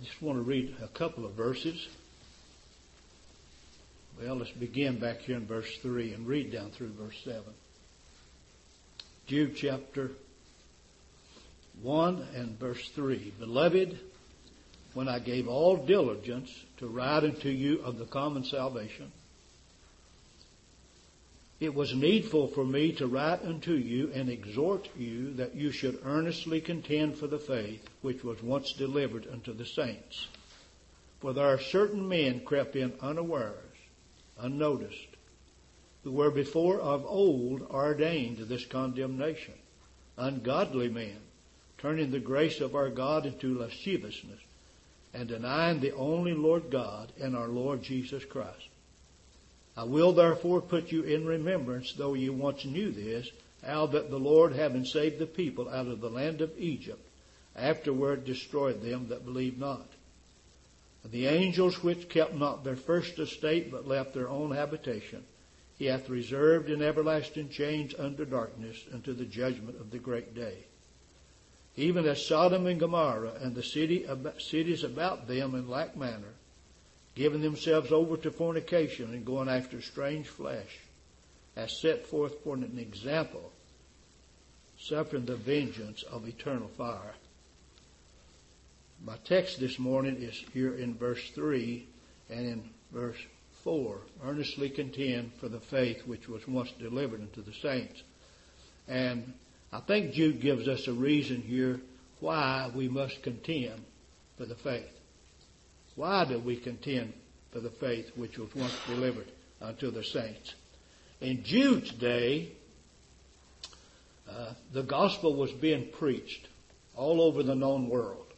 just want to read a couple of verses. Well, let's begin back here in verse 3 and read down through verse 7. Jude chapter 1 and verse 3. Beloved, when I gave all diligence to write unto you of the common salvation, it was needful for me to write unto you and exhort you that you should earnestly contend for the faith which was once delivered unto the saints. For there are certain men crept in unawares, unnoticed, who were before of old ordained to this condemnation, ungodly men, turning the grace of our God into lasciviousness, and denying the only Lord God and our Lord Jesus Christ. I will therefore put you in remembrance, though you once knew this, how that the Lord, having saved the people out of the land of Egypt, afterward destroyed them that believed not. And the angels which kept not their first estate, but left their own habitation, he hath reserved in everlasting chains under darkness unto the judgment of the great day. Even as Sodom and Gomorrah and the cities about them in like manner, giving themselves over to fornication and going after strange flesh, as set forth for an example, suffering the vengeance of eternal fire. My text this morning is here in verse 3 and in verse 4. Earnestly contend for the faith which was once delivered unto the saints. And I think Jude gives us a reason here why we must contend for the faith. Why do we contend for the faith which was once delivered unto the saints? In Jude's day, the gospel was being preached all over the known world.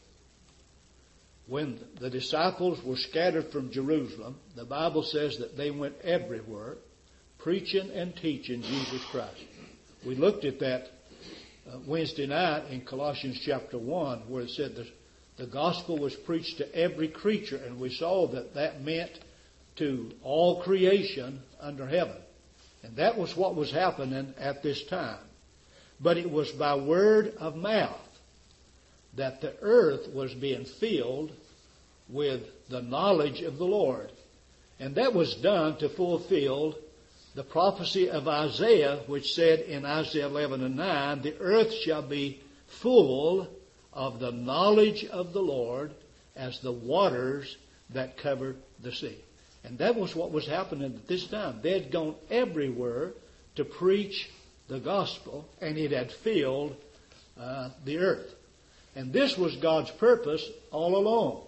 When the disciples were scattered from Jerusalem, the Bible says that they went everywhere preaching and teaching Jesus Christ. We looked at that Wednesday night in Colossians chapter 1, where it said the gospel was preached to every creature, and we saw that meant to all creation under heaven. And that was what was happening at this time. But it was by word of mouth that the earth was being filled with the knowledge of the Lord. And that was done to fulfill the prophecy of Isaiah, which said in Isaiah 11 and 9, the earth shall be full of the knowledge of the Lord as the waters that cover the sea. And that was what was happening at this time. They had gone everywhere to preach the gospel, and it had filled the earth. And this was God's purpose all along,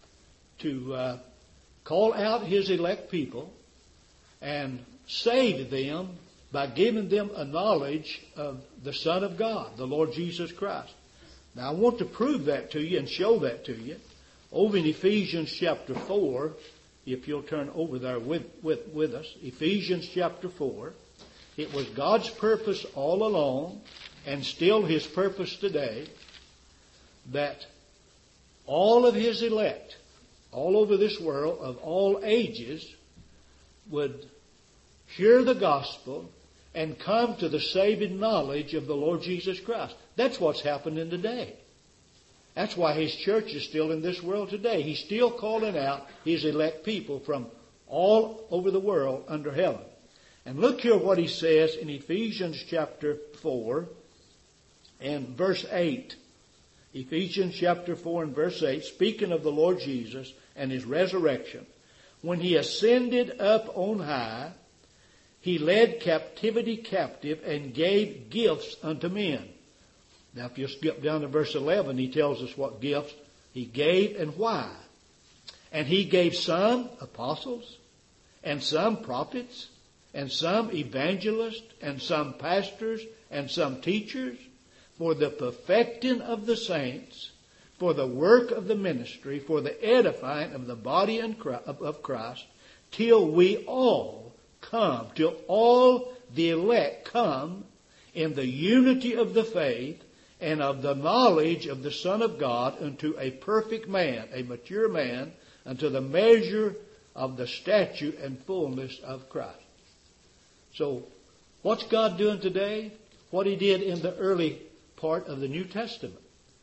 to call out his elect people and save them by giving them a knowledge of the Son of God, the Lord Jesus Christ. Now, I want to prove that to you and show that to you. Over in Ephesians chapter 4, if you'll turn over there with us, Ephesians chapter 4, it was God's purpose all along, and still his purpose today, that all of his elect, all over this world, of all ages, would hear the gospel and come to the saving knowledge of the Lord Jesus Christ. That's what's happening today. That's why his church is still in this world today. He's still calling out his elect people from all over the world under heaven. And look here what he says in Ephesians chapter 4 and verse 8. Ephesians chapter 4 and verse 8, speaking of the Lord Jesus and his resurrection. When he ascended up on high, he led captivity captive and gave gifts unto men. Now, if you skip down to verse 11, he tells us what gifts he gave and why. And he gave some apostles, and some prophets, and some evangelists, and some pastors, and some teachers, for the perfecting of the saints, for the work of the ministry, for the edifying of the body of Christ, till we all come, till all the elect come in the unity of the faith and of the knowledge of the Son of God unto a perfect man, a mature man, unto the measure of the stature and fullness of Christ. So, what's God doing today? What he did in the early part of the New Testament.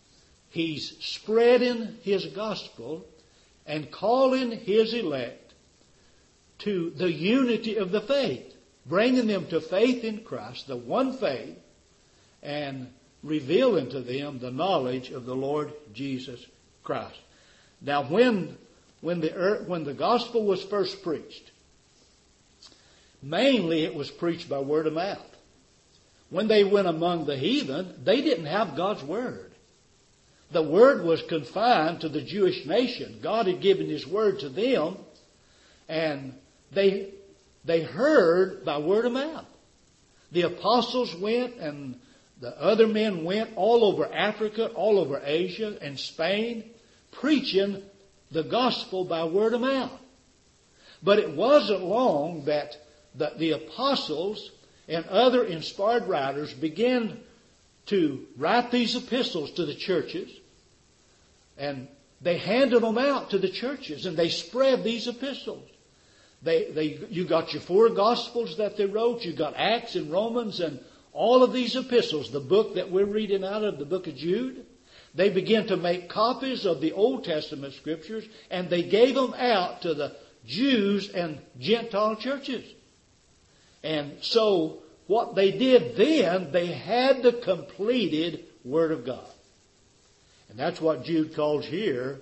He's spreading His gospel and calling His elect to the unity of the faith, bringing them to faith in Christ, the one faith, and revealing to them the knowledge of the Lord Jesus Christ. Now, when the gospel was first preached, mainly it was preached by word of mouth. When they went among the heathen, they didn't have God's word. The word was confined to the Jewish nation. God had given His word to them, and they heard by word of mouth. The apostles went, and the other men went all over Africa, all over Asia and Spain, preaching the gospel by word of mouth. But it wasn't long that the apostles and other inspired writers began to write these epistles to the churches, and they handed them out to the churches, and they spread these epistles. You got your 4 Gospels that they wrote. You got Acts and Romans and all of these epistles. The book that we're reading out of, the book of Jude. They began to make copies of the Old Testament scriptures, and they gave them out to the Jews and Gentile churches. And so what they did then, they had the completed Word of God. And that's what Jude calls here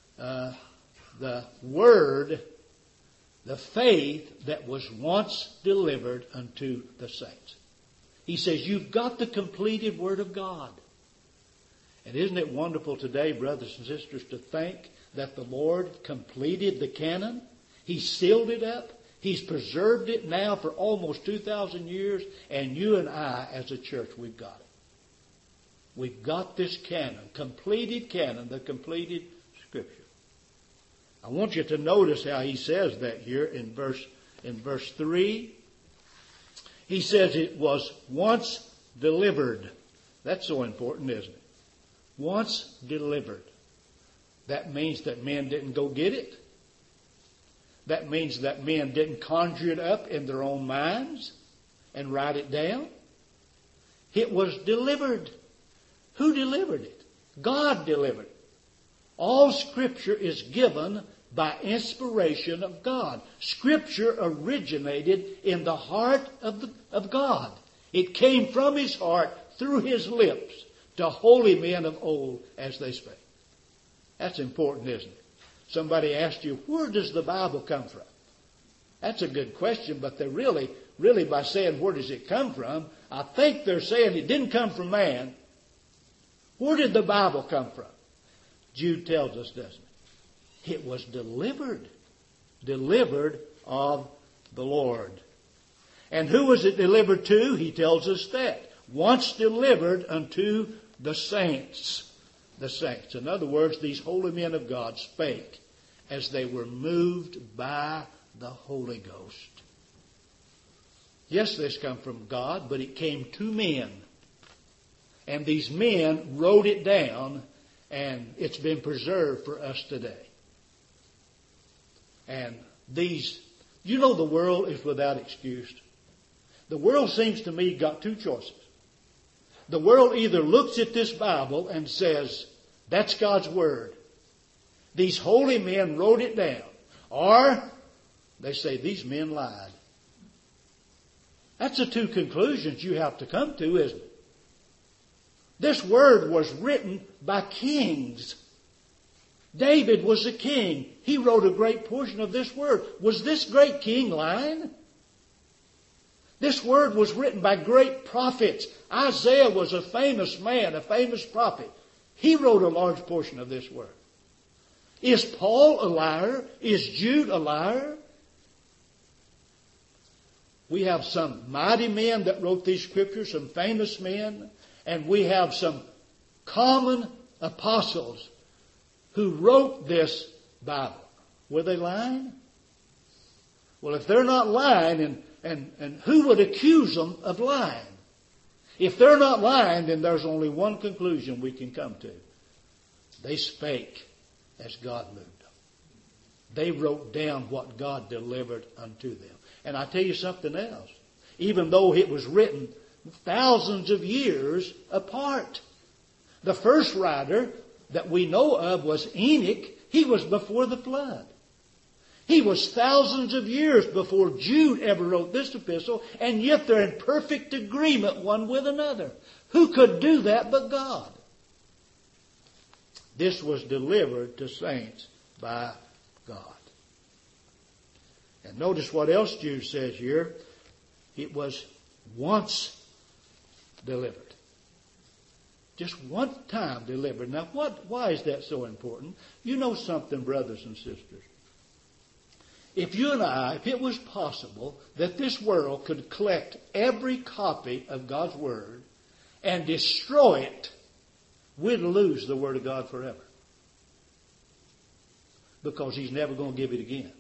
the Word, the faith that was once delivered unto the saints. He says, you've got the completed Word of God. And isn't it wonderful today, brothers and sisters, to think that the Lord completed the canon? He sealed it up. He's preserved it now for almost 2,000 years. And you and I, as a church, we've got it. We've got this canon, the completed Scripture. I want you to notice how he says that here in verse 3. He says it was once delivered. That's so important, isn't it? Once delivered. That means that men didn't go get it. That means that men didn't conjure it up in their own minds and write it down. It was delivered. Who delivered it? God delivered it. All Scripture is given by inspiration of God. Scripture originated in the heart of God. It came from His heart through His lips to holy men of old as they spake. That's important, isn't it? Somebody asked you, where does the Bible come from? That's a good question, but they're really by saying, where does it come from? I think they're saying it didn't come from man. Where did the Bible come from? Jude tells us, doesn't it? It was delivered of the Lord. And who was it delivered to? He tells us that. Once delivered unto the saints. The saints. In other words, these holy men of God spake as they were moved by the Holy Ghost. Yes, this come from God, but it came to men. And these men wrote it down, and it's been preserved for us today. And these, the world is without excuse. The world seems to me got 2 choices. The world either looks at this Bible and says, that's God's Word. These holy men wrote it down. Or they say, these men lied. That's the 2 conclusions you have to come to, isn't it? This Word was written by kings. David was a king. He wrote a great portion of this Word. Was this great king lying? This Word was written by great prophets. Isaiah was a famous man, a famous prophet. He wrote a large portion of this Word. Is Paul a liar? Is Jude a liar? We have some mighty men that wrote these scriptures, some famous men, and we have some common apostles who wrote this Bible. Were they lying? Well, if they're not lying, and who would accuse them of lying? If they're not lying, then there's only one conclusion we can come to. They spake as God moved them. They wrote down what God delivered unto them. And I tell you something else. Even though it was written thousands of years apart, the first writer, that we know of was Enoch. He was before the flood. He was thousands of years before Jude ever wrote this epistle, and yet they're in perfect agreement one with another. Who could do that but God? This was delivered to saints by God. And notice what else Jude says here. It was once delivered. Just one time delivered. Now, why is that so important? You know something, brothers and sisters. If you and I, if it was possible that this world could collect every copy of God's Word and destroy it, we'd lose the Word of God forever. Because He's never going to give it again.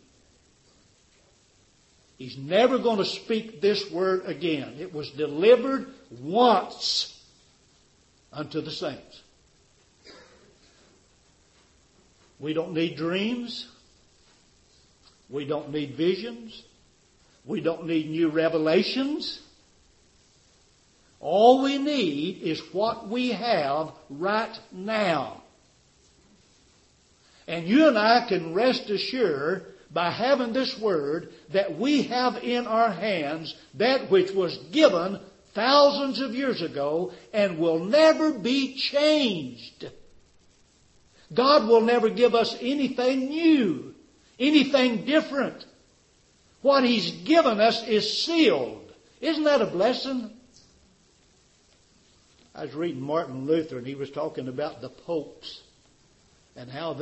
He's never going to speak this Word again. It was delivered once unto the saints. We don't need dreams. We don't need visions. We don't need new revelations. All we need is what we have right now. And you and I can rest assured by having this Word that we have in our hands that which was given thousands of years ago and will never be changed. God will never give us anything new, anything different. What He's given us is sealed. Isn't that a blessing? I was reading Martin Luther, and he was talking about the popes and how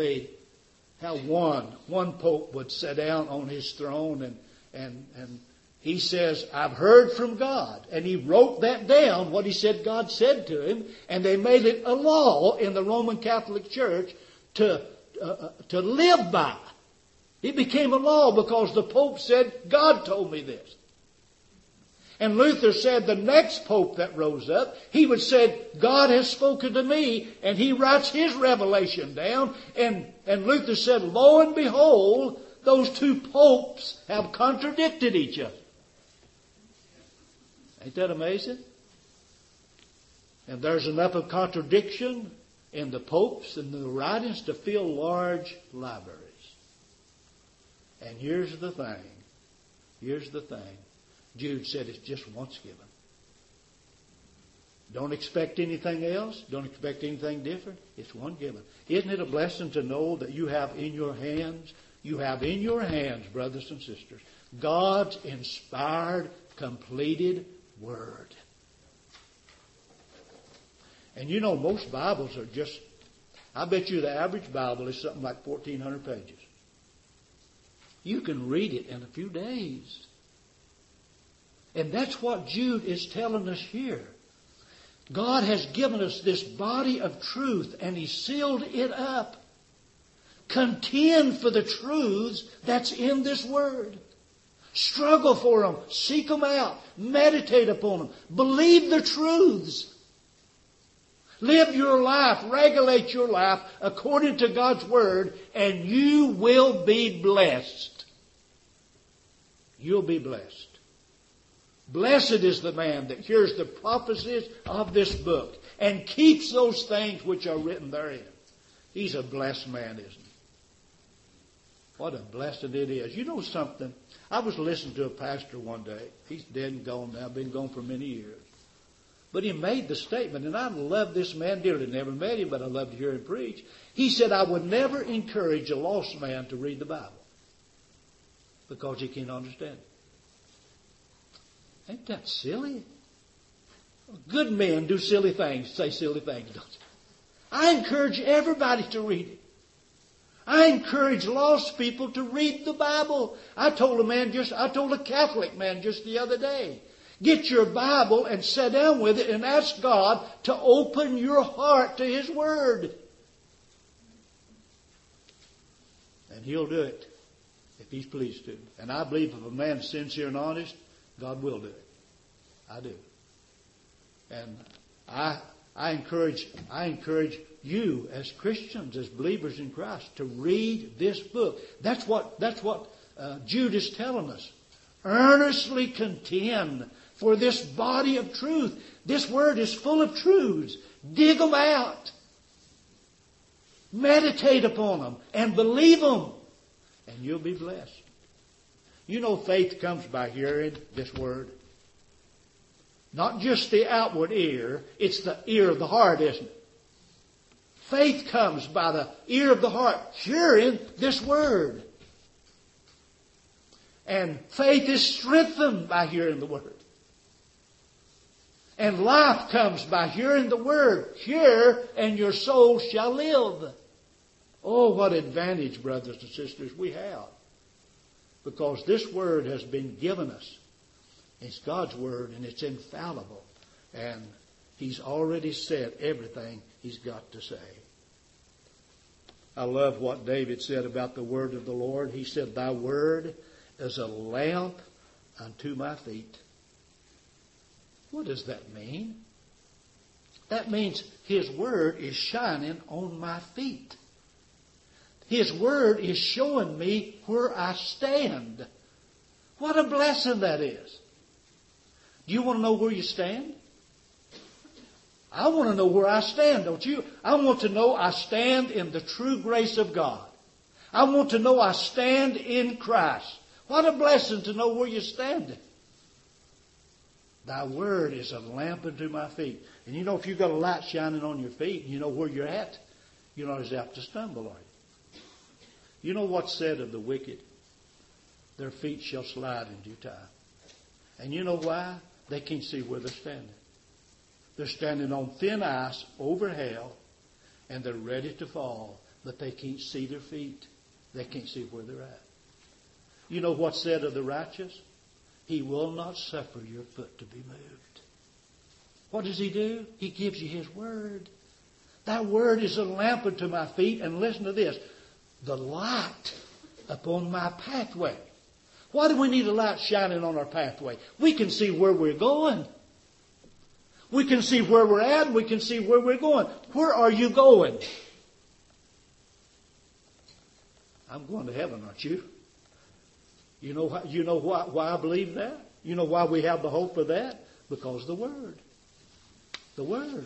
one pope would sit down on his throne and he says, I've heard from God. And he wrote that down, what he said God said to him, and they made it a law in the Roman Catholic Church to live by. It became a law because the Pope said, God told me this. And Luther said the next Pope that rose up, he would say, God has spoken to me, and he writes his revelation down. And Luther said, lo and behold, those two popes have contradicted each other. Ain't that amazing? And there's enough of contradiction in the popes and the writings to fill large libraries. And here's the thing. Jude said it's just once given. Don't expect anything else. Don't expect anything different. It's one given. Isn't it a blessing to know that you have in your hands, brothers and sisters, God's inspired, completed Word. And you know, most Bibles are just, I bet you the average Bible is something like 1,400 pages. You can read it in a few days. And that's what Jude is telling us here. God has given us this body of truth and He sealed it up. Contend for the truths that's in this Word. Struggle for them. Seek them out. Meditate upon them. Believe the truths. Live your life. Regulate your life according to God's Word, and you will be blessed. You'll be blessed. Blessed is the man that hears the prophecies of this book and keeps those things which are written therein. He's a blessed man, isn't he? What a blessing it is. You know something? I was listening to a pastor one day. He's dead and gone now, been gone for many years. But he made the statement, and I love this man dearly. Never met him, but I love to hear him preach. He said, I would never encourage a lost man to read the Bible because he can't understand it. Ain't that silly? Good men do silly things, say silly things, don't they? I encourage everybody to read it. I encourage lost people to read the Bible. I told a Catholic man just the other day, get your Bible and sit down with it and ask God to open your heart to His Word. And He'll do it if He's pleased to. And I believe if a man is sincere and honest, God will do it. I do. And I encourage you as Christians, as believers in Christ, to read this book. That's what Jude is telling us. Earnestly contend for this body of truth. This Word is full of truths. Dig them out. Meditate upon them and believe them, and you'll be blessed. You know, faith comes by hearing this word. Not just the outward ear, it's the ear of the heart, isn't it? Faith comes by the ear of the heart, hearing this word. And faith is strengthened by hearing the word. And life comes by hearing the word. Hear, and your soul shall live. Oh, what advantage, brothers and sisters, we have. Because this word has been given us. It's God's word, and it's infallible. And He's already said everything He's got to say. I love what David said about the word of the Lord. He said, Thy word is a lamp unto my feet. What does that mean? That means His word is shining on my feet. His word is showing me where I stand. What a blessing that is. Do you want to know where you stand? I want to know where I stand, don't you? I want to know I stand in the true grace of God. I want to know I stand in Christ. What a blessing to know where you're standing. Thy word is a lamp unto my feet. And you know, if you've got a light shining on your feet and you know where you're at, you're not as apt to stumble, are you? You know what's said of the wicked? Their feet shall slide in due time. And you know why? They can't see where they're standing. They're standing on thin ice over hell, and they're ready to fall, but they can't see their feet. They can't see where they're at. You know what's said of the righteous? He will not suffer your foot to be moved. What does He do? He gives you His word. That word is a lamp unto my feet, and listen to this, the light upon my pathway. Why do we need a light shining on our pathway? We can see where we're going. We can see where we're at. We can see where we're going. Where are you going? I'm going to heaven, aren't you? You know why I believe that? You know why we have the hope of that? Because the Word. The Word.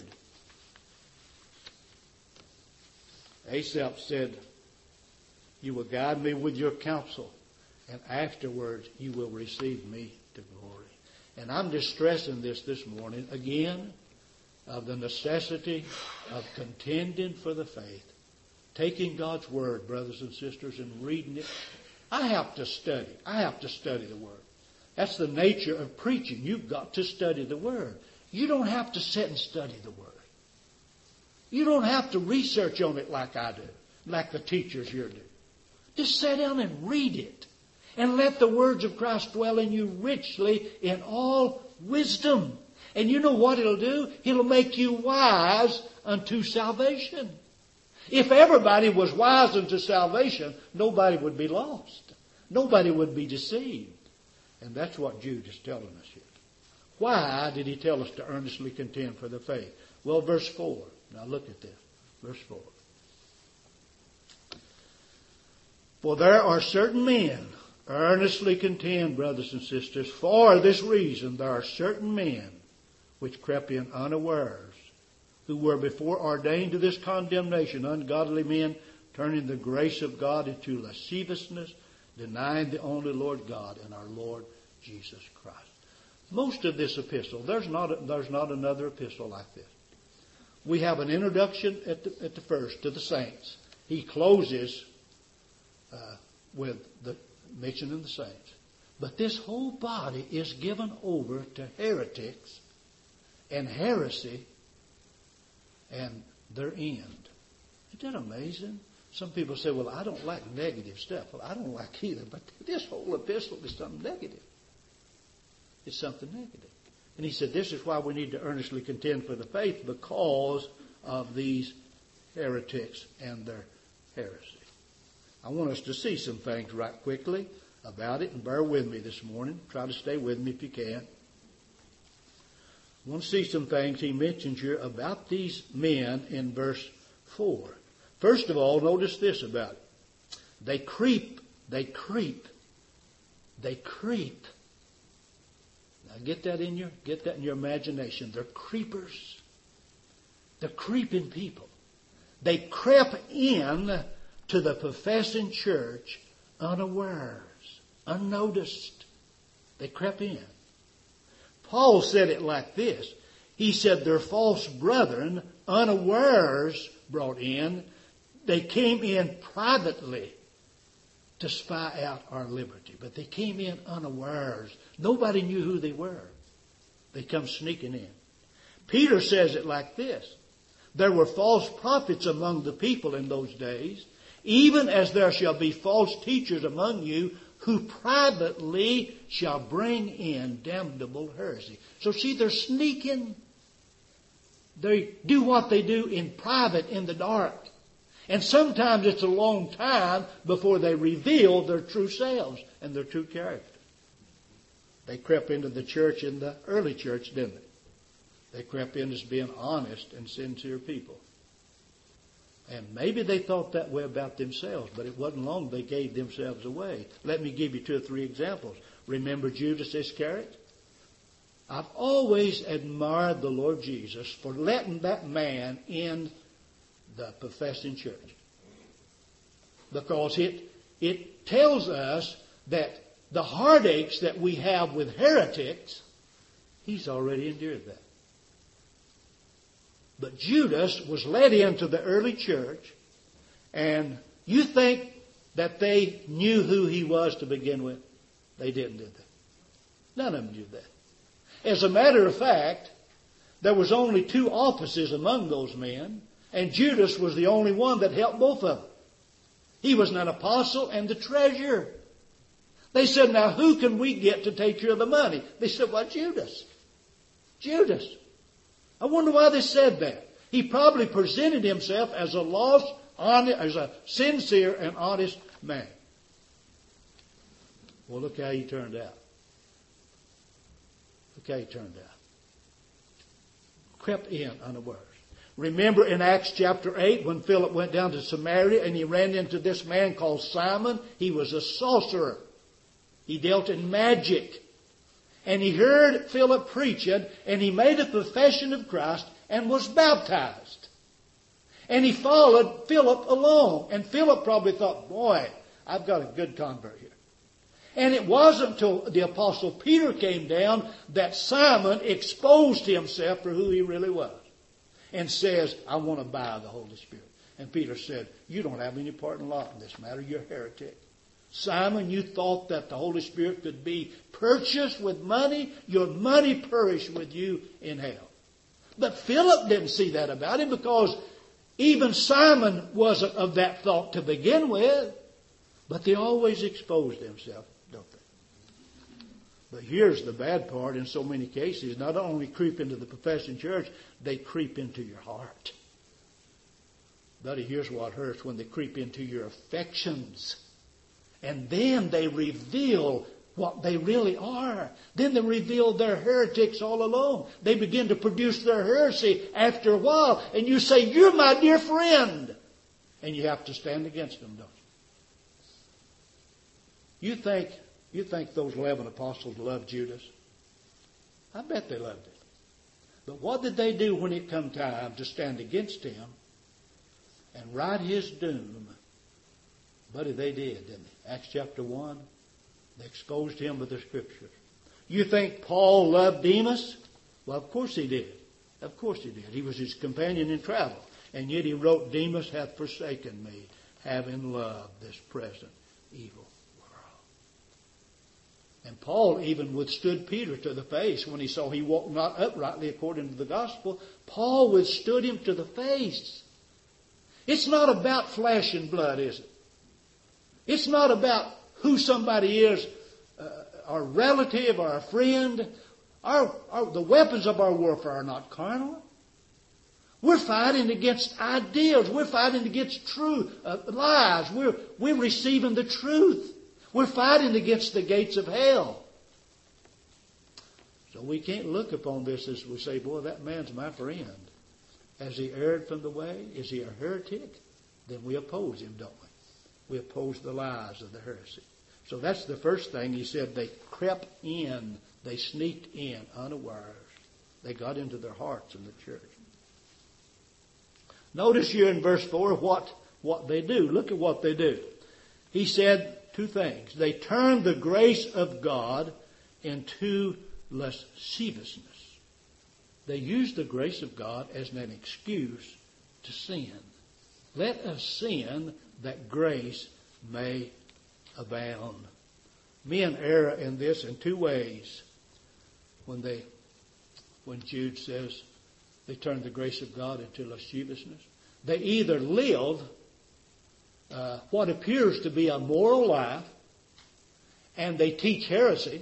Asaph said, You will guide me with your counsel, and afterwards you will receive me to glory. And I'm just stressing this morning again of the necessity of contending for the faith. Taking God's Word, brothers and sisters, and reading it. I have to study. I have to study the Word. That's the nature of preaching. You've got to study the Word. You don't have to sit and study the Word. You don't have to research on it like I do, like the teachers here do. Just sit down and read it. And let the words of Christ dwell in you richly in all wisdom. And you know what it'll do? It'll make you wise unto salvation. If everybody was wise unto salvation, nobody would be lost. Nobody would be deceived. And that's what Jude is telling us here. Why did he tell us to earnestly contend for the faith? Well, verse 4. Now look at this. Verse 4. For there are certain men, earnestly contend, brothers and sisters, for this reason there are certain men which crept in unawares, who were before ordained to this condemnation, ungodly men, turning the grace of God into lasciviousness, denying the only Lord God and our Lord Jesus Christ. Most of this epistle, there's not another epistle like this. We have an introduction at the first to the saints. He closes with the mentioning the saints. But this whole body is given over to heretics and heresy and their end. Isn't that amazing? Some people say, well, I don't like negative stuff. Well, I don't like either. But this whole epistle is something negative. It's something negative. And he said, this is why we need to earnestly contend for the faith, because of these heretics and their heresy. I want us to see some things right quickly about it, and bear with me this morning. Try to stay with me if you can. I want to see some things he mentions here about these men in verse 4. First of all, notice this about it. They creep. Now get that in your imagination. They're creepers. They're creeping people. They crept in to the professing church unawares, unnoticed. They crept in. Paul said it like this. He said their false brethren, unawares, brought in. They came in privately to spy out our liberty. But they came in unawares. Nobody knew who they were. They come sneaking in. Peter says it like this. There were false prophets among the people in those days, even as there shall be false teachers among you who privately shall bring in damnable heresy. So see, they're sneaking. They do what they do in private, in the dark. And sometimes it's a long time before they reveal their true selves and their true character. They crept into the church in the early church, didn't they? They crept in as being honest and sincere people. And maybe they thought that way about themselves, but it wasn't long they gave themselves away. Let me give you 2 or 3 examples. Remember Judas Iscariot? I've always admired the Lord Jesus for letting that man in the professing church. Because it tells us that the heartaches that we have with heretics, he's already endured that. But Judas was led into the early church, and you think that they knew who he was to begin with? They didn't, did they? None of them knew that. As a matter of fact, there was only 2 offices among those men, and Judas was the only one that helped both of them. He was an apostle and the treasurer. They said, now who can we get to take care of the money? They said, well, Judas. Judas. I wonder why they said that. He probably presented himself as as a sincere and honest man. Well, look how he turned out. Look how he turned out. Crept in unawares. Remember in Acts chapter 8 when Philip went down to Samaria and he ran into this man called Simon. He was a sorcerer. He dealt in magic. And he heard Philip preaching, and he made a profession of Christ and was baptized. And he followed Philip along. And Philip probably thought, boy, I've got a good convert here. And it wasn't until the Apostle Peter came down that Simon exposed himself for who he really was. And says, I want to buy the Holy Spirit. And Peter said, you don't have any part in lot in this matter. You're a heretic. Simon, you thought that the Holy Spirit could be purchased with money. Your money perished with you in hell. But Philip didn't see that about him because even Simon wasn't of that thought to begin with. But they always exposed themselves, don't they? But here's the bad part in so many cases. Not only creep into the professing church, they creep into your heart. Buddy, here's what hurts when they creep into your affections. And then they reveal what they really are. Then they reveal they're heretics all along. They begin to produce their heresy after a while. And you say, you're my dear friend. And you have to stand against them, don't you? You think those 11 apostles loved Judas? I bet they loved him. But what did they do when it come time to stand against him and write his doom? Buddy, they did, didn't they? Acts chapter 1, they exposed him with the Scriptures. You think Paul loved Demas? Well, of course he did. Of course he did. He was his companion in travel. And yet he wrote, Demas hath forsaken me, having loved this present evil world. And Paul even withstood Peter to the face when he saw he walked not uprightly according to the gospel. Paul withstood him to the face. It's not about flesh and blood, is it? It's not about who somebody is, our relative or our friend. The weapons of our warfare are not carnal. We're fighting against ideas. We're fighting against lies. We're receiving the truth. We're fighting against the gates of hell. So we can't look upon this as we say, boy, that man's my friend. Has he erred from the way? Is he a heretic? Then we oppose him, don't we? We oppose the lies of the heresy. So that's the first thing. He said they crept in. They sneaked in unawares. They got into their hearts in the church. Notice here in verse 4 what they do. Look at what they do. He said two things. They turn the grace of God into lasciviousness. They use the grace of God as an excuse to sin. Let us sin that grace may abound. Men err in this in two ways. When Jude says they turn the grace of God into lasciviousness, they either live what appears to be a moral life and they teach heresy,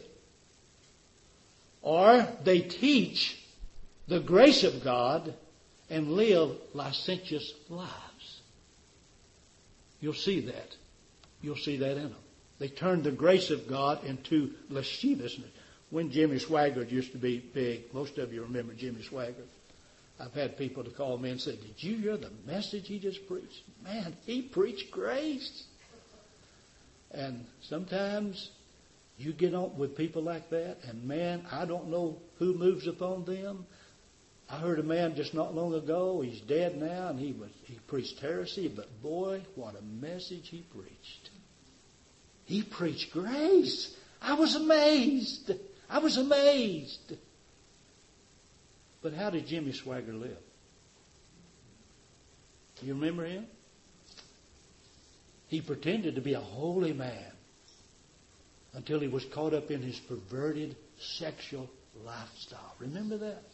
or they teach the grace of God and live licentious lives. You'll see that. You'll see that in them. They turn the grace of God into lasciviousness. When Jimmy Swaggart used to be big, most of you remember Jimmy Swaggart. I've had people to call me and say, "Did you hear the message he just preached? Man, he preached grace." And sometimes you get on with people like that, and man, I don't know who moves upon them. I heard a man just not long ago, he's dead now, and he preached heresy, but boy, what a message he preached. He preached grace. I was amazed. I was amazed. But how did Jimmy Swaggart live? You remember him? He pretended to be a holy man until he was caught up in his perverted sexual lifestyle. Remember that?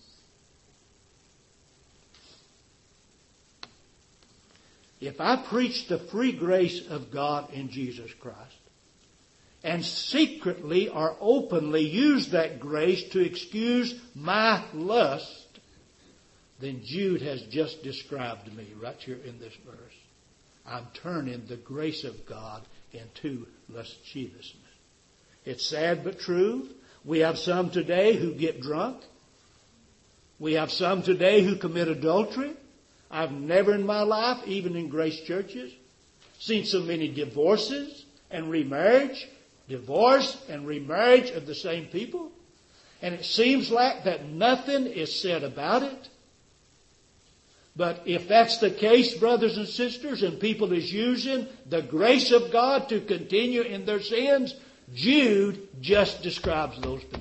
If I preach the free grace of God in Jesus Christ and secretly or openly use that grace to excuse my lust, then Jude has just described me right here in this verse. I'm turning the grace of God into lasciviousness. It's sad but true. We have some today who get drunk. We have some today who commit adultery. I've never in my life, even in grace churches, seen so many divorces and remarriage, divorce and remarriage of the same people. And it seems like that nothing is said about it. But if that's the case, brothers and sisters, and people is using the grace of God to continue in their sins, Jude just describes those people.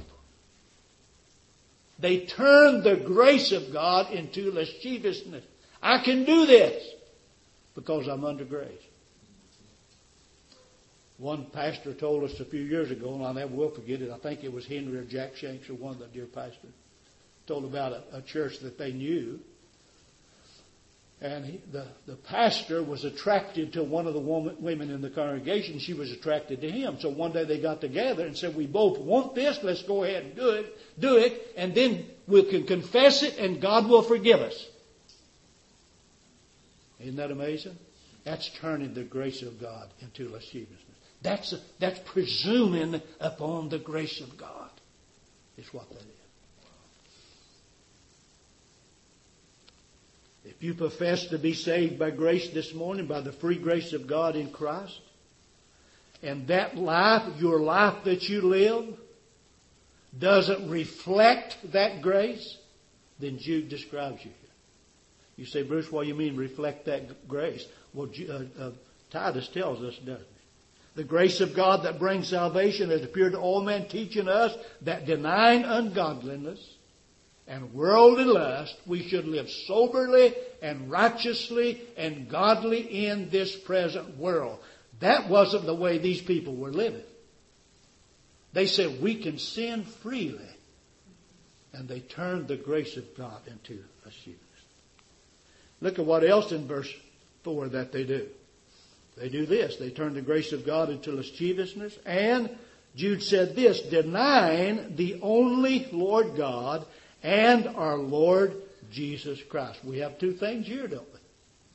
They turn the grace of God into lasciviousness. I can do this because I'm under grace. One pastor told us a few years ago, and I never will forget it, I think it was Henry or Jack Shanks or one of the dear pastors, told about a church that they knew. And the pastor was attracted to one of the women in the congregation. She was attracted to him. So one day they got together and said, "We both want this. Let's go ahead and do it. And then we can confess it and God will forgive us." Isn't that amazing? That's turning the grace of God into lasciviousness. That's presuming upon the grace of God. Is what that is. If you profess to be saved by grace this morning, by the free grace of God in Christ, and that life, your life that you live, doesn't reflect that grace, then Jude describes you here. You say, "Bruce, what do you mean reflect that grace?" Well, Titus tells us, doesn't he? The grace of God that brings salvation has appeared to all men, teaching us that denying ungodliness and worldly lust, we should live soberly and righteously and godly in this present world. That wasn't the way these people were living. They said we can sin freely. And they turned the grace of God into lasciviousness. Look at what else in verse 4 that they do. They do this. They turn the grace of God into lasciviousness. And Jude said this, denying the only Lord God and our Lord Jesus Christ. We have two things here, don't we?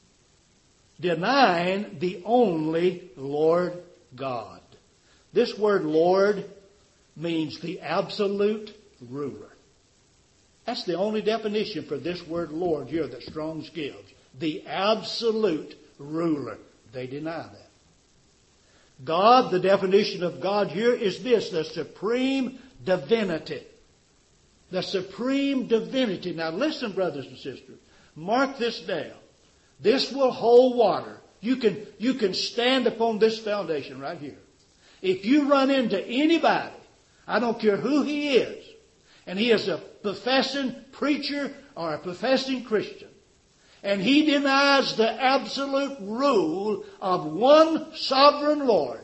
Denying the only Lord God. This word Lord means the absolute ruler. That's the only definition for this word Lord here that Strong's gives. The absolute ruler. They deny that. God, the definition of God here is this, the supreme divinity. The supreme divinity. Now listen, brothers and sisters. Mark this down. This will hold water. You can stand upon this foundation right here. If you run into anybody, I don't care who he is, and he is a professing preacher or a professing Christian, and he denies the absolute rule of one sovereign Lord,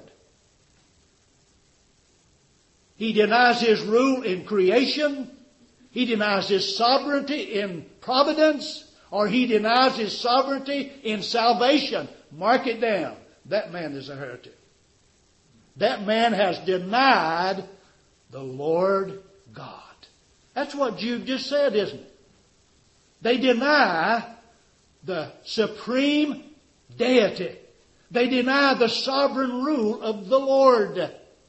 he denies His rule in creation, he denies His sovereignty in providence, or he denies His sovereignty in salvation. Mark it down. That man is a heretic. That man has denied the Lord God. That's what Jude just said, isn't it? They deny the supreme deity. They deny the sovereign rule of the Lord.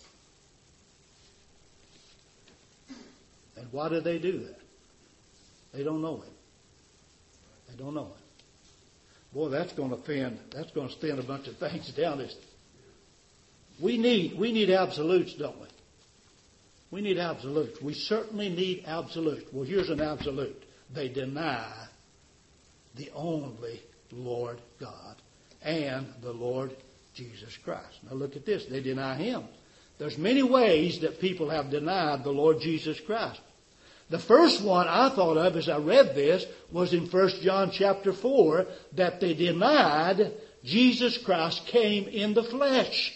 And why do they do that? They don't know Him. They don't know Him. Boy, that's going to spin a bunch of things down. We need absolutes, don't we? We need absolutes. We certainly need absolutes. Well, here's an absolute. They deny the only Lord God and the Lord Jesus Christ. Now look at this. They deny Him. There's many ways that people have denied the Lord Jesus Christ. The first one I thought of as I read this was in 1 John chapter 4, that they denied Jesus Christ came in the flesh.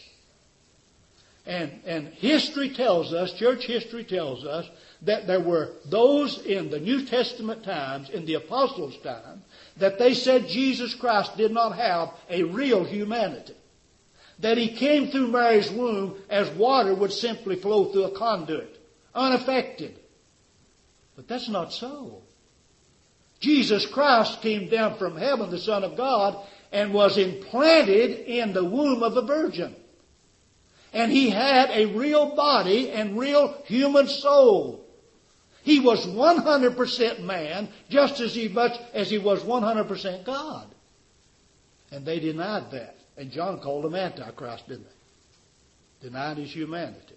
And history tells us, church history tells us, that there were those in the New Testament times, in the apostles' time, that they said Jesus Christ did not have a real humanity. That He came through Mary's womb as water would simply flow through a conduit, unaffected. But that's not so. Jesus Christ came down from heaven, the Son of God, and was implanted in the womb of a virgin. And He had a real body and real human soul. He was 100% man, just as much as He was 100% God. And they denied that. And John called Him Antichrist, didn't they? Denied His humanity.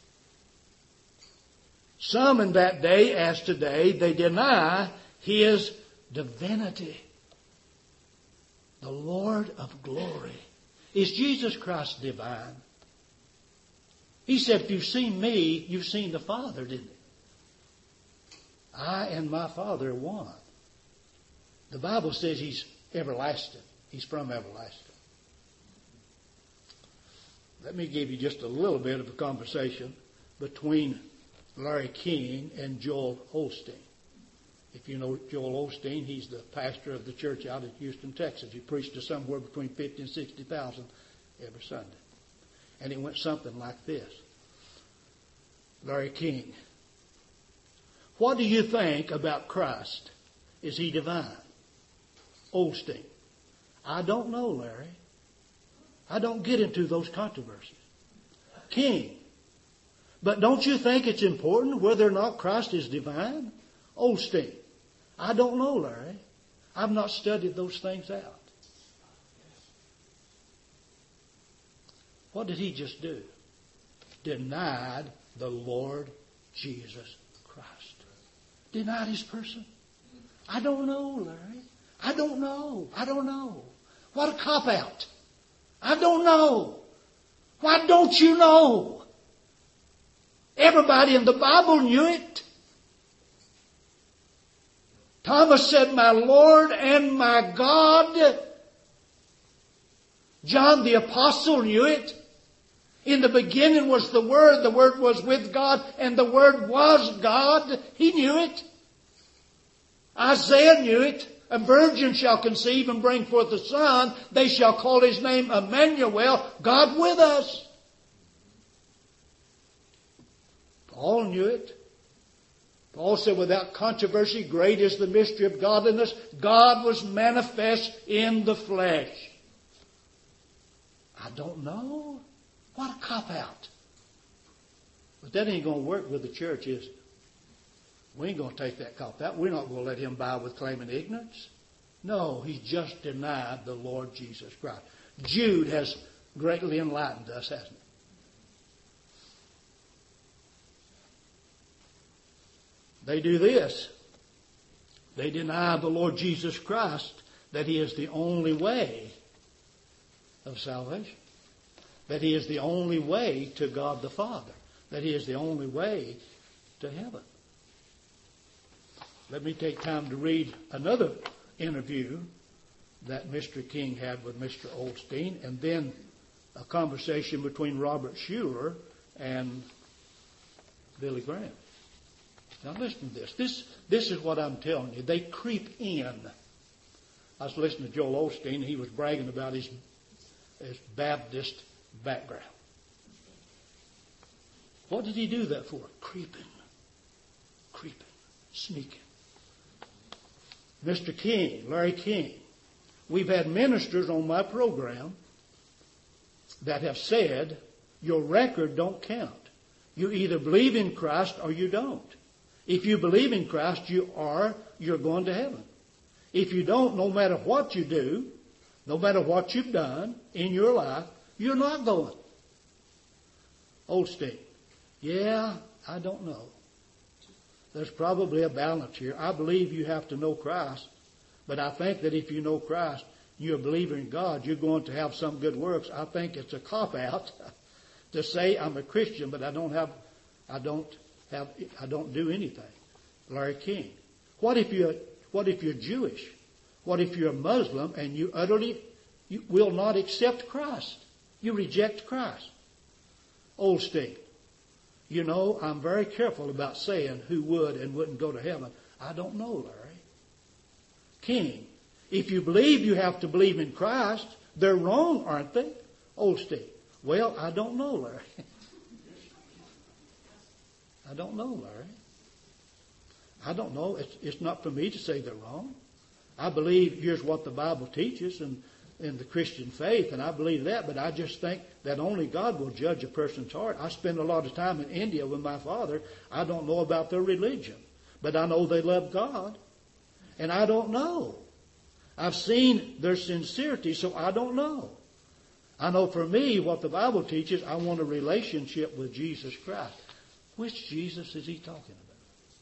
Some in that day, as today, they deny His divinity. The Lord of glory. Is Jesus Christ divine? He said, if you've seen me, you've seen the Father, didn't He? I and my Father are one. The Bible says He's everlasting. He's from everlasting. Let me give you just a little bit of a conversation between Larry King and Joel Osteen. If you know Joel Osteen, he's the pastor of the church out in Houston, Texas. He preached to somewhere between 50 and 60,000 every Sunday. And it went something like this. Larry King, what do you think about Christ? Is He divine? Osteen, I don't know, Larry. I don't get into those controversies. King, but don't you think it's important whether or not Christ is divine? Osteen, I don't know, Larry. I've not studied those things out. What did he just do? Denied the Lord Jesus Christ. Denied His person. I don't know, Larry. I don't know. I don't know. What a cop-out. I don't know. Why don't you know? Everybody in the Bible knew it. Thomas said, my Lord and my God. John the Apostle knew it. In the beginning was the Word was with God, and the Word was God. He knew it. Isaiah knew it. A virgin shall conceive and bring forth a son. They shall call His name Emmanuel, God with us. Paul knew it. Paul said, without controversy, great is the mystery of godliness. God was manifest in the flesh. I don't know. What a cop-out. But that ain't going to work with the church, is it? We ain't going to take that cop-out. We're not going to let him by with claiming ignorance. No, he's just denied the Lord Jesus Christ. Jude has greatly enlightened us, hasn't he? They do this. They deny the Lord Jesus Christ that He is the only way of salvation. That He is the only way to God the Father. That He is the only way to heaven. Let me take time to read another interview that Mr. King had with Mr. Osteen, and then a conversation between Robert Schuller and Billy Graham. Now listen to this. This is what I'm telling you. They creep in. I was listening to Joel Osteen. He was bragging about his Baptist background. What did he do that for? Creeping, sneaking. Mr. King, Larry King, we've had ministers on my program that have said, your record don't count. You either believe in Christ or you don't. If you believe in Christ, you're going to heaven. If you don't, no matter what you do, no matter what you've done in your life, you're not going. Osteen, yeah, I don't know. There's probably a balance here. I believe you have to know Christ, but I think that if you know Christ, you're a believer in God, you're going to have some good works. I think it's a cop-out to say I'm a Christian, but I don't do anything. Larry King. What if you're Jewish? What if you're a Muslim and you will not accept Christ? You reject Christ. Osteen. You know, I'm very careful about saying who would and wouldn't go to heaven. I don't know, Larry. King. If you believe you have to believe in Christ, they're wrong, aren't they? Osteen. Well, I don't know, Larry. I don't know, Larry. I don't know. It's not for me to say they're wrong. I believe here's what the Bible teaches in the Christian faith, and I believe that, but I just think that only God will judge a person's heart. I spend a lot of time in India with my father. I don't know about their religion, but I know they love God, and I don't know. I've seen their sincerity, so I don't know. I know for me, what the Bible teaches, I want a relationship with Jesus Christ. Which Jesus is He talking about?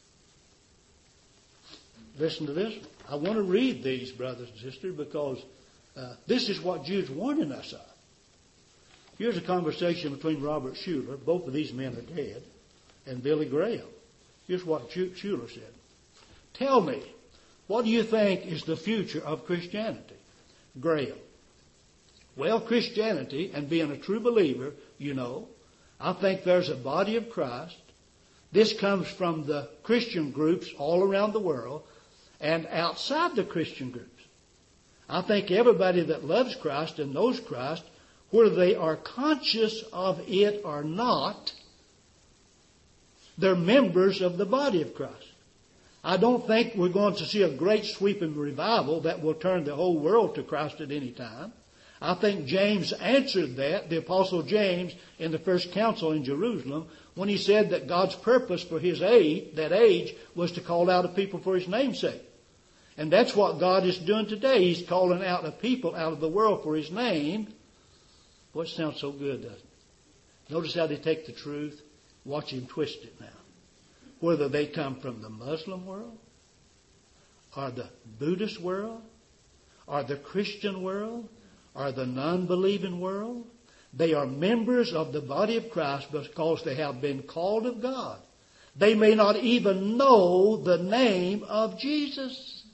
Listen to this. I want to read these, brothers and sisters, because this is what Jude's warning us of. Here's a conversation between Robert Schuller, both of these men are dead, and Billy Graham. Here's what Schuller said. Tell me, what do you think is the future of Christianity? Graham. Well, Christianity, and being a true believer, you know, I think there's a body of Christ. This comes from the Christian groups all around the world and outside the Christian groups. I think everybody that loves Christ and knows Christ, whether they are conscious of it or not, they're members of the body of Christ. I don't think we're going to see a great sweeping revival that will turn the whole world to Christ at any time. I think James answered that, the Apostle James, in the first council in Jerusalem, when he said that God's purpose for his age, that age, was to call out a people for His name's sake. And that's what God is doing today. He's calling out a people out of the world for His name. Boy, it sounds so good, doesn't it? Notice how they take the truth. Watch Him twist it now. Whether they come from the Muslim world, or the Buddhist world, or the Christian world, or the non-believing world, they are members of the body of Christ because they have been called of God. They may not even know the name of Jesus,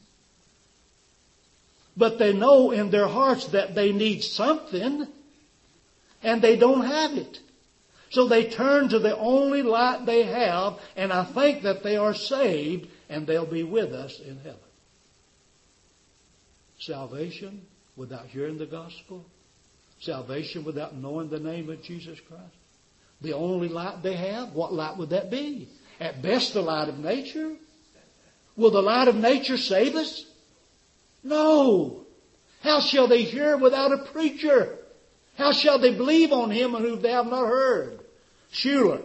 but they know in their hearts that they need something, and they don't have it. So they turn to the only light they have, and I think that they are saved, and they'll be with us in heaven. Salvation without hearing the gospel. Salvation without knowing the name of Jesus Christ. The only light they have, what light would that be? At best, the light of nature. Will the light of nature save us? No. How shall they hear without a preacher? How shall they believe on Him whom they have not heard? Schuller.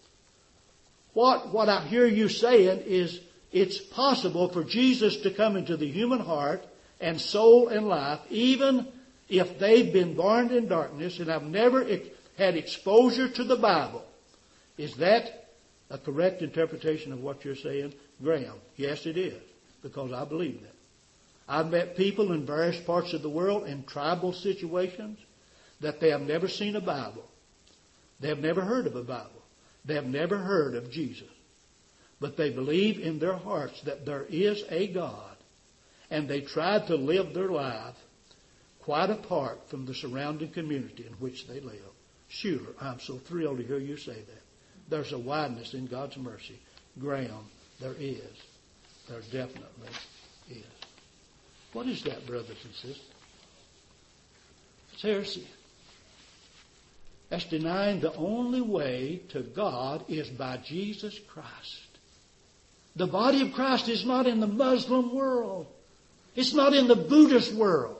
What I hear you saying is it's possible for Jesus to come into the human heart and soul and life, even if they've been born in darkness and have never had exposure to the Bible. Is that a correct interpretation of what you're saying, Graham? Yes, it is, because I believe that. I've met people in various parts of the world in tribal situations that they have never seen a Bible. They have never heard of a Bible. They have never heard of Jesus. But they believe in their hearts that there is a God. And they try to live their life quite apart from the surrounding community in which they live. Sure, I'm so thrilled to hear you say that. There's a wideness in God's mercy. Graham, there is. There definitely is. What is that, brothers and sisters? It's heresy. That's denying the only way to God is by Jesus Christ. The body of Christ is not in the Muslim world. It's not in the Buddhist world.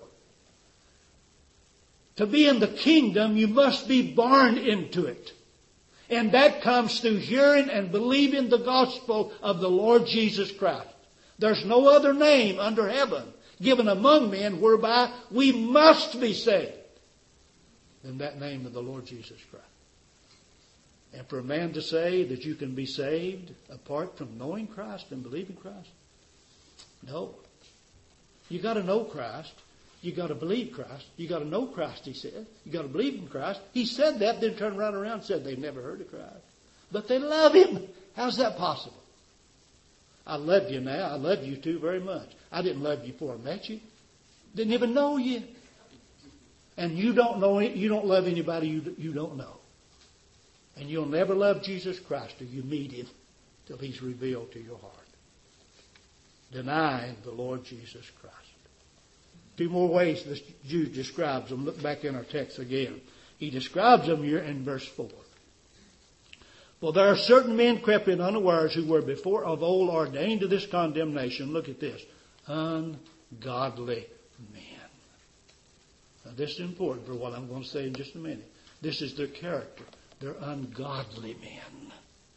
To be in the kingdom, you must be born into it. And that comes through hearing and believing the gospel of the Lord Jesus Christ. There's no other name under heaven given among men whereby we must be saved than that name of the Lord Jesus Christ. And for a man to say that you can be saved apart from knowing Christ and believing Christ, no. You got to know Christ. You got to believe Christ. You got to know Christ, he said. You got to believe in Christ. He said that, then turned right around and said they've never heard of Christ. But they love him. How's that possible? I love you now. I love you too very much. I didn't love you before I met you. Didn't even know you. And you don't know, you don't love anybody you don't know. And you'll never love Jesus Christ till you meet him, till he's revealed to your heart. Denying the Lord Jesus Christ. Two more ways the Jew describes them. Look back in our text again. He describes them here in verse 4. For there are certain men crept in unawares who were before of old ordained to this condemnation. Look at this. Ungodly men. Now this is important for what I'm going to say in just a minute. This is their character. They're ungodly men.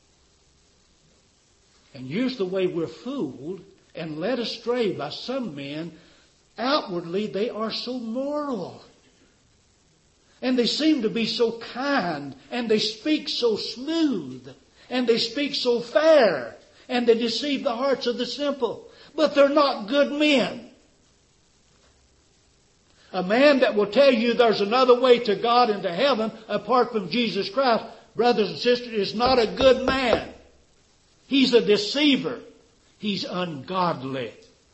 And here's the way we're fooled and led astray by some men. Outwardly, they are so moral. And they seem to be so kind. And they speak so smooth. And they speak so fair. And they deceive the hearts of the simple. But they're not good men. A man that will tell you there's another way to God and to heaven apart from Jesus Christ, brothers and sisters, is not a good man. He's a deceiver. He's ungodly.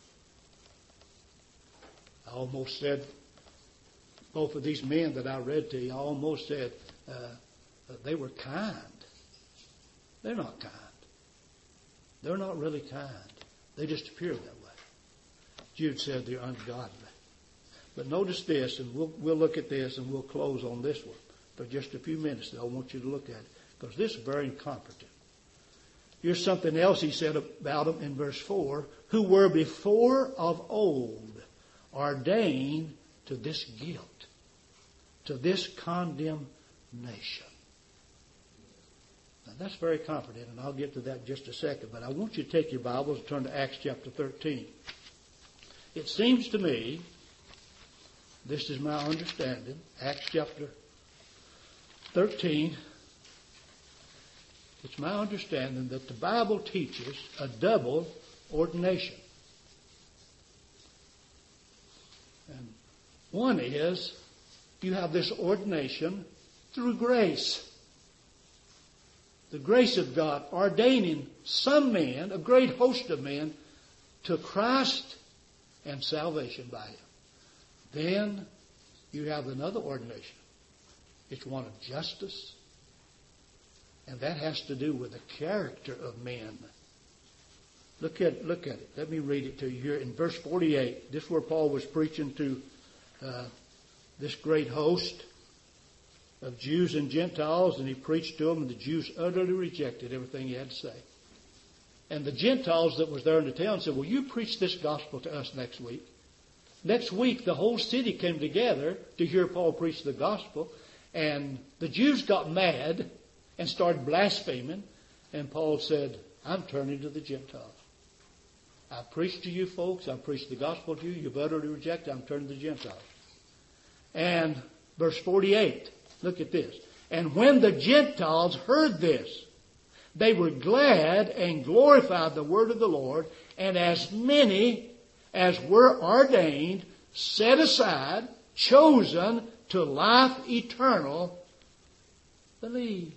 I almost said, both of these men that I read to you, I almost said they were kind. They're not kind. They're not really kind. They just appear that way. Jude said they're ungodly. But notice this, and we'll look at this, and we'll close on this one for just a few minutes. I want you to look at it, because this is very incompetent. Here's something else he said about them in verse 4. Who were before of old ordained to this guilt, to this condemnation. Now that's very comforting, and I'll get to that in just a second. But I want you to take your Bibles and turn to Acts chapter 13. It seems to me, this is my understanding, Acts chapter 13, it's my understanding that the Bible teaches a double ordination. And one is, you have this ordination through grace. The grace of God ordaining some men, a great host of men, to Christ and salvation by him. Then you have another ordination. It's one of justice. And that has to do with the character of men. Look at it. Let me read it to you here in verse 48. This is where Paul was preaching to this great host of Jews and Gentiles, and he preached to them, and the Jews utterly rejected everything he had to say. And the Gentiles that was there in the town said, well, you preach this gospel to us next week. Next week, the whole city came together to hear Paul preach the gospel, and the Jews got mad and started blaspheming, and Paul said, I'm turning to the Gentiles. I preached to you folks, I preached the gospel to you, you've utterly rejected, I'm turning to the Gentiles. And verse 48, look at this. And when the Gentiles heard this, they were glad and glorified the word of the Lord, and as many as we're ordained, set aside, chosen to life eternal, believed.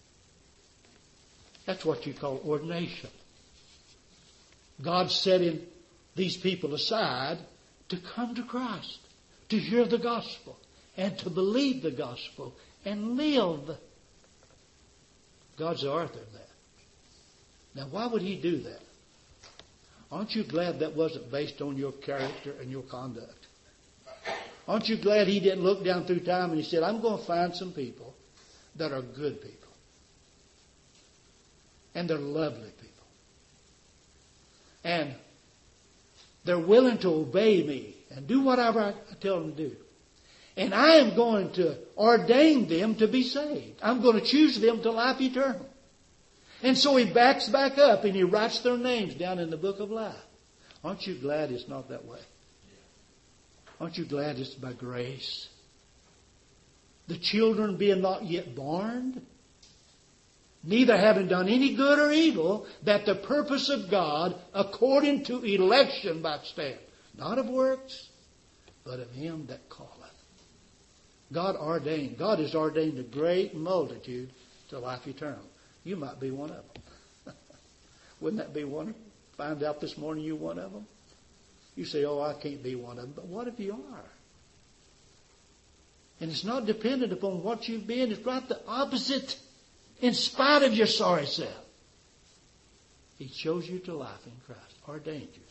That's what you call ordination. God's setting these people aside to come to Christ, to hear the gospel, and to believe the gospel, and live. God's the author of that. Now, why would He do that? Aren't you glad that wasn't based on your character and your conduct? Aren't you glad He didn't look down through time and He said, I'm going to find some people that are good people. And they're lovely people. And they're willing to obey me and do whatever I tell them to do. And I am going to ordain them to be saved. I'm going to choose them to life eternal. And so He backs back up and He writes their names down in the book of life. Aren't you glad it's not that way? Aren't you glad it's by grace? The children being not yet born, neither having done any good or evil, that the purpose of God, according to election might stand. Not of works, but of Him that calleth. God ordained. God has ordained a great multitude to life eternal. You might be one of them. Wouldn't that be wonderful? Find out this morning you're one of them. You say, oh, I can't be one of them. But what if you are? And it's not dependent upon what you've been. It's right the opposite. In spite of your sorry self, He chose you to life in Christ. Ordained you.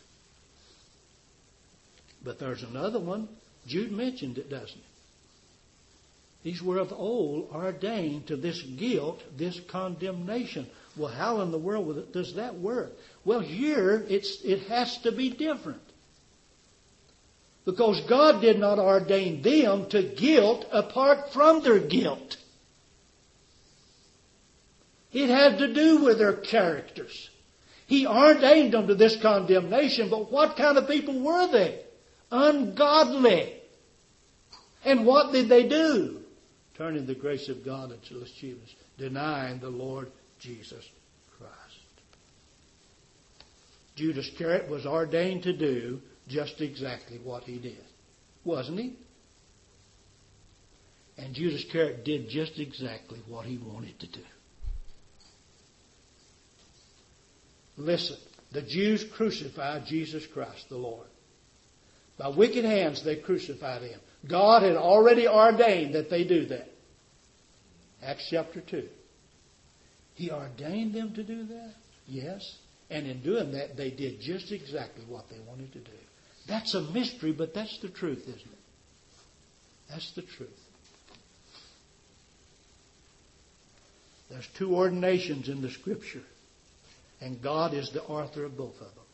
But there's another one. Jude mentioned it, doesn't he? These were of old ordained to this guilt, this condemnation. Well, how in the world does that work? Well, here it has to be different. Because God did not ordain them to guilt apart from their guilt. It had to do with their characters. He ordained them to this condemnation, but what kind of people were they? Ungodly. And what did they do? Turning the grace of God into lasciviousness, denying the Lord Jesus Christ. Judas Iscariot was ordained to do just exactly what he did. Wasn't he? And Judas Iscariot did just exactly what he wanted to do. Listen, the Jews crucified Jesus Christ, the Lord. By wicked hands they crucified Him. God had already ordained that they do that. Acts chapter 2. He ordained them to do that? Yes. And in doing that, they did just exactly what they wanted to do. That's a mystery, but that's the truth, isn't it? That's the truth. There's two ordinations in the Scripture. And God is the author of both of them.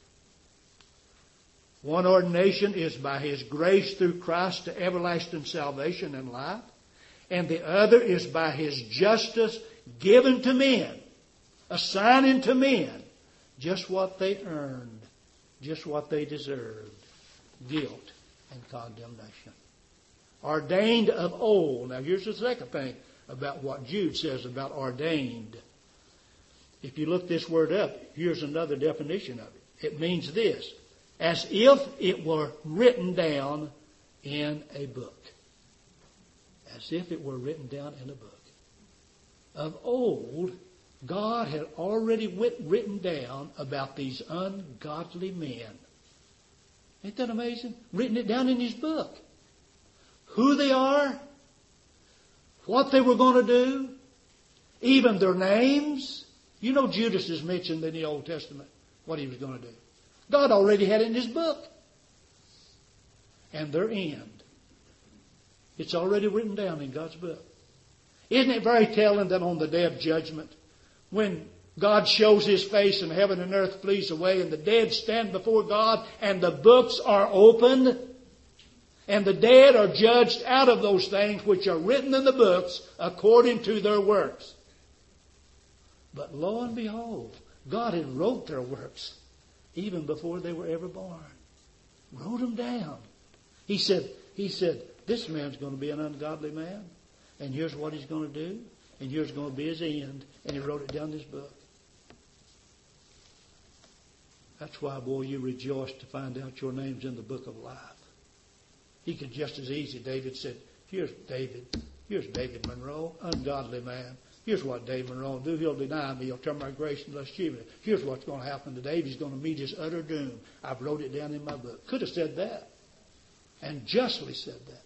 One ordination is by His grace through Christ to everlasting salvation and life. And the other is by His justice given to men, assigning to men just what they earned, just what they deserved, guilt and condemnation. Ordained of old. Now here's the second thing about what Jude says about ordained. If you look this word up, here's another definition of it. It means this: as if it were written down in a book. As if it were written down in a book. Of old, God had already written down about these ungodly men. Ain't that amazing? Written it down in His book. Who they are, what they were going to do, even their names. You know Judas is mentioned in the Old Testament, what he was going to do. God already had it in His book. And their end. It's already written down in God's book. Isn't it very telling that on the day of judgment, when God shows His face and heaven and earth flees away and the dead stand before God and the books are opened and the dead are judged out of those things which are written in the books according to their works. But lo and behold, God had wrote their works even before they were ever born. Wrote them down. He said, this man's going to be an ungodly man. And here's what he's going to do. And here's going to be his end. And He wrote it down in His book. That's why, boy, you rejoice to find out your name's in the book of life. He could just as easy, David said, here's David Monroe, ungodly man. Here's what David Monroe will do. He'll deny me. He'll turn my grace into lasciviousness. Here's what's going to happen to David. He's going to meet his utter doom. I've wrote it down in my book. Could have said that. And justly said that.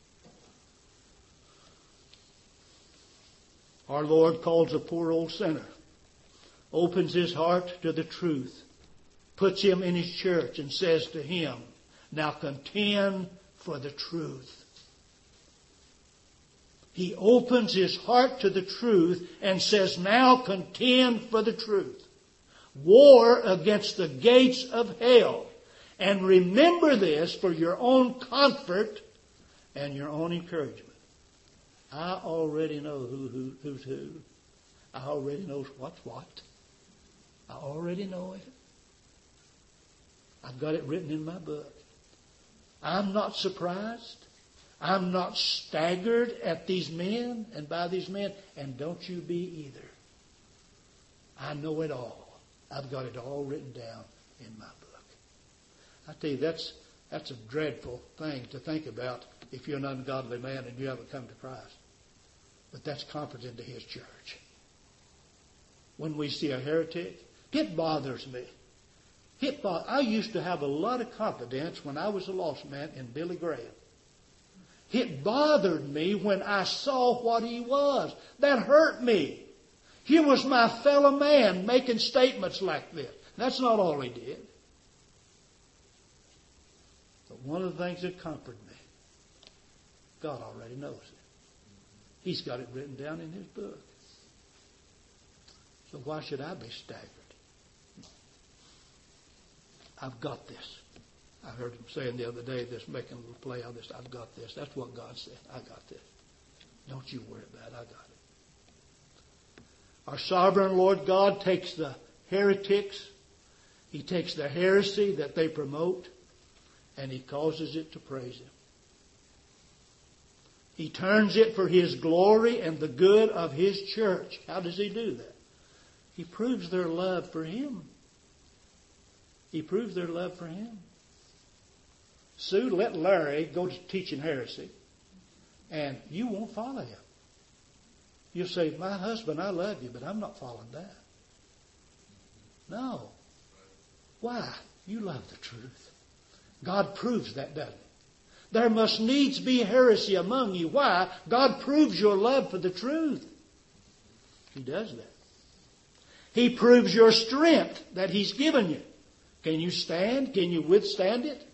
Our Lord calls a poor old sinner, opens his heart to the truth, puts him in his church and says to him, now contend for the truth. He opens his heart to the truth and says, now contend for the truth. War against the gates of hell. And remember this for your own comfort and your own encouragement. I already know who's who. I already know what's what. I already know it. I've got it written in my book. I'm not surprised. I'm not staggered at these men and by these men. And don't you be either. I know it all. I've got it all written down in my book. I tell you, that's a dreadful thing to think about if you're an ungodly man and you haven't come to Christ. But that's comforting to His church. When we see a heretic, it bothers me. I used to have a lot of confidence when I was a lost man in Billy Graham. It bothered me when I saw what he was. That hurt me. Here was my fellow man making statements like this. That's not all he did. But one of the things that comforted me, God already knows it. He's got it written down in His book. So why should I be staggered? I've got this. I heard him saying the other day, this making a little play on this, I've got this. That's what God said. I got this. Don't you worry about it. I got it. Our sovereign Lord God takes the heretics, He takes the heresy that they promote, and He causes it to praise Him. He turns it for His glory and the good of His church. How does He do that? He proves their love for Him. He proves their love for Him. Sue, let Larry go to teaching heresy, and you won't follow him. You'll say, my husband, I love you, but I'm not following that. No. Why? You love the truth. God proves that, doesn't He? There must needs be heresy among you. Why? God proves your love for the truth. He does that. He proves your strength that He's given you. Can you stand? Can you withstand it?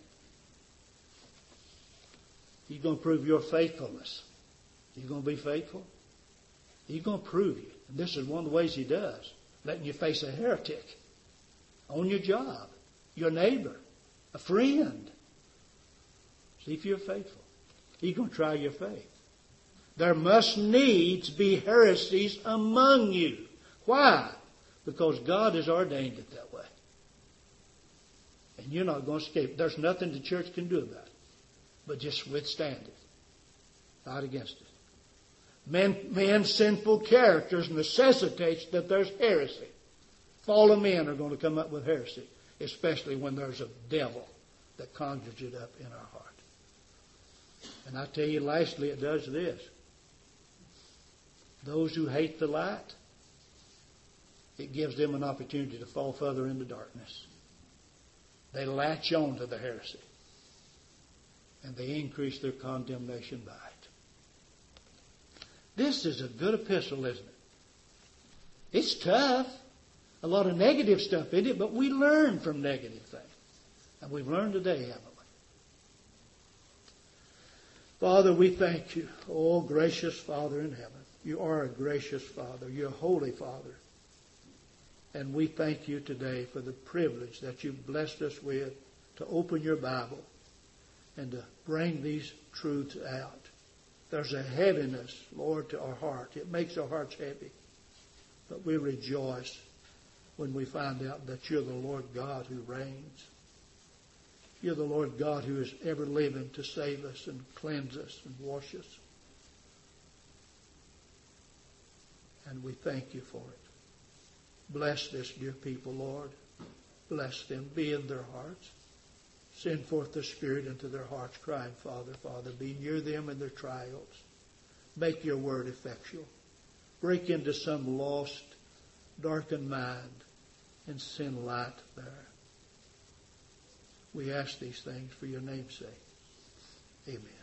He's going to prove your faithfulness. You're going to be faithful? He's going to prove you. And this is one of the ways He does. Letting you face a heretic on your job, your neighbor, a friend. See if you're faithful. He's going to try your faith. There must needs be heresies among you. Why? Because God has ordained it that way. And you're not going to escape. There's nothing the church can do about it. But just withstand it. Fight against it. Man's sinful characters necessitates that there's heresy. Fallen men are going to come up with heresy. Especially when there's a devil that conjures it up in our heart. And I tell you, lastly, it does this. Those who hate the light, it gives them an opportunity to fall further into darkness. They latch on to the heresy. And they increase their condemnation by it. This is a good epistle, isn't it? It's tough. A lot of negative stuff in it, but we learn from negative things. And we've learned today, haven't we? Father, we thank You. Oh, gracious Father in heaven. You are a gracious Father. You're a holy Father. And we thank You today for the privilege that You've blessed us with to open Your Bible and to bring these truths out. There's a heaviness, Lord, to our heart. It makes our hearts heavy. But we rejoice when we find out that You're the Lord God who reigns. You're the Lord God who is ever living to save us and cleanse us and wash us. And we thank You for it. Bless this dear people, Lord. Bless them. Be in their hearts. Send forth the Spirit into their hearts, crying, Father, Father. Be near them in their trials. Make your word effectual. Break into some lost, darkened mind and send light there. We ask these things for your name's sake. Amen.